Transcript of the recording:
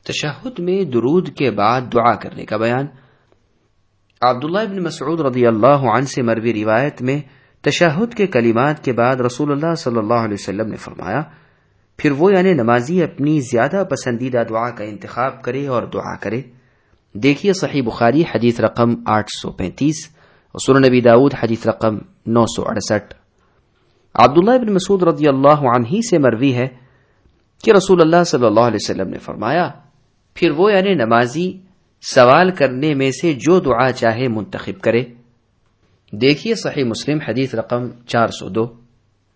तशहुद में दुरूद के बाद दुआ करने का बयान। अब्दुल्लाह इब्न मसऊद रदियल्लाहु अन्हु से मरवी रिवायत में तशहुद के कलिमात के बाद रसूलुल्लाह सल्लल्लाहु अलैहि वसल्लम ने फरमाया, फिर वो यानी नमाजी अपनी ज्यादा पसंदीदा दुआ का इंतखाब करे और दुआ करे। देखिए सही बुखारी हदीस रकम 835 और सुनन नबी दाऊद हदीस रकम 968। अब्दुल्लाह इब्न मसऊद रदियल्लाहु अन्हु से मरवी है कि रसूलुल्लाह सल्लल्लाहु अलैहि वसल्लम ने फरमाया, फिर वो यानी नमाजी सवाल करने में से जो दुआ चाहे मुंतखब करे। देखिए सही मुस्लिम हदीस रकम 402।